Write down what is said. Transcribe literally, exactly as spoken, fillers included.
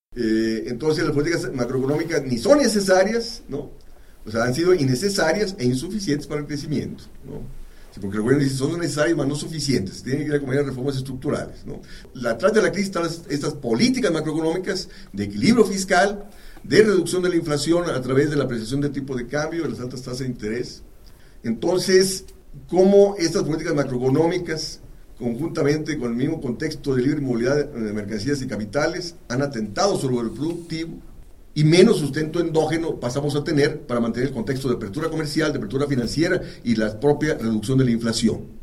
Eh, entonces las políticas macroeconómicas ni son necesarias, ¿no? O sea, han sido innecesarias e insuficientes para el crecimiento, ¿no? Sí, porque el gobierno dice son necesarias, pero no suficientes, tienen que ir acompañar reformas estructurales, ¿no? La atrás de la crisis están estas políticas macroeconómicas de equilibrio fiscal, de reducción de la inflación a través de la apreciación del tipo de cambio, de las altas tasas de interés. Entonces, ¿cómo estas políticas macroeconómicas, conjuntamente con el mismo contexto de libre movilidad de mercancías y capitales, han atentado sobre el productivo y menos sustento endógeno pasamos a tener para mantener el contexto de apertura comercial, de apertura financiera y la propia reducción de la inflación?